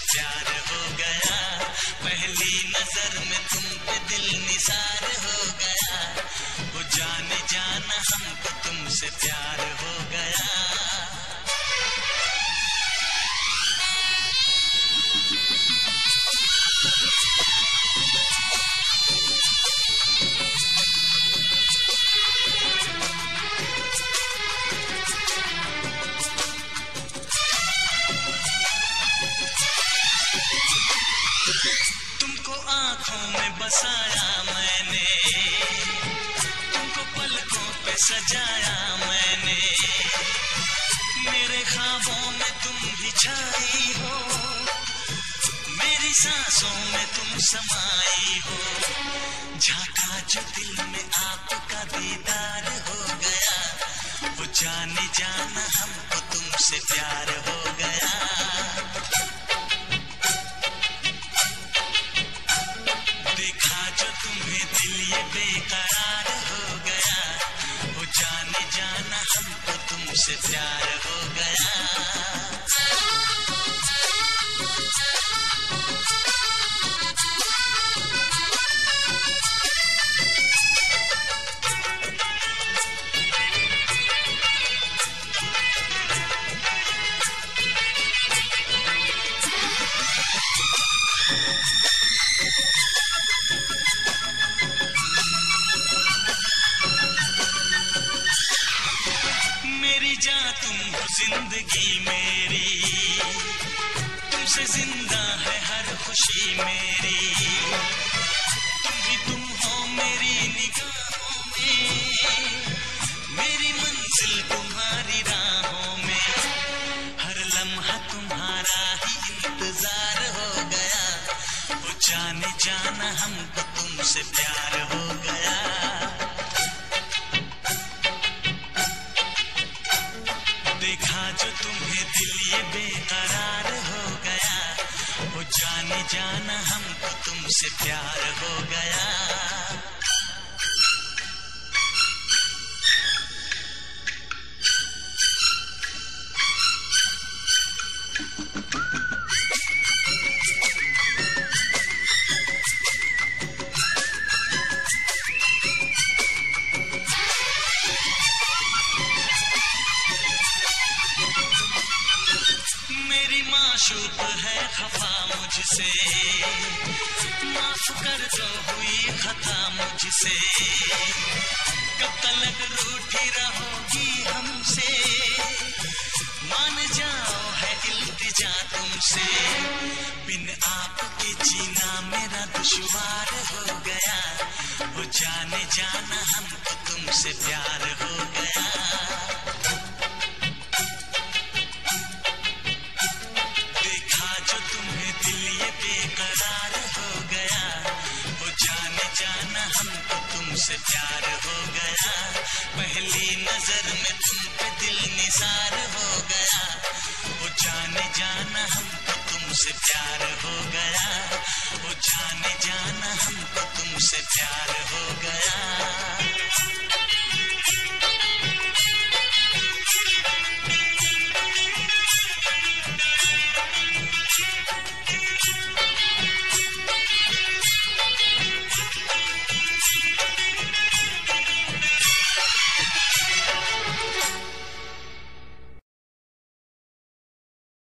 प्यार हो गया, पहली नजर में तुम पे दिल निसार हो गया, वो जाने जाना हमको तुमसे प्यार हो गया। तुमको आंखों में बसाया मैंने, तुमको पलकों पे सजाया मैंने, मेरे ख्वाबों में तुम ही छाई हो, मेरी सांसों में तुम समाई हो, झांका जो दिल में आपका दीदार हो गया, वो जाने जाना हमको तुमसे प्यार हो गया। जो तुम्हें दिल ये बेकरार हो गया, वो जाने जाना हमको तुमसे प्यार हो गया। तुम हो जिंदगी मेरी, तुमसे जिंदा है हर खुशी मेरी, तुम भी तुम हो मेरी निगाहों में, मेरी मंजिल तुम्हारी राहों में, हर लम्हा तुम्हारा ही इंतजार हो गया, वो जाने जाना हमको तुमसे प्यार हो गया। देखा जो तुम्हें दिल ये बेकरार हो गया, वो जाने जाना हमको तुमसे प्यार हो गया। माशूक है खफा मुझसे, माफ कर दो हुई खता मुझसे, कब तक रूठी रहोगी हमसे, मान जाओ है इल्तिजा तुमसे, बिन आपके जीना मेरा दुश्वार हो गया, वो जाने जाना हमको तुमसे प्यार हो गया। जो तुम्हें दिल ये बेकरार हो गया, वो जाने जाना हमको तुमसे प्यार हो गया, पहली नजर में तुम पे दिल निसार हो गया, वो जाने जाना हमको तुमसे प्यार हो गया, वो जाने जाना हमको तुमसे प्यार हो गया।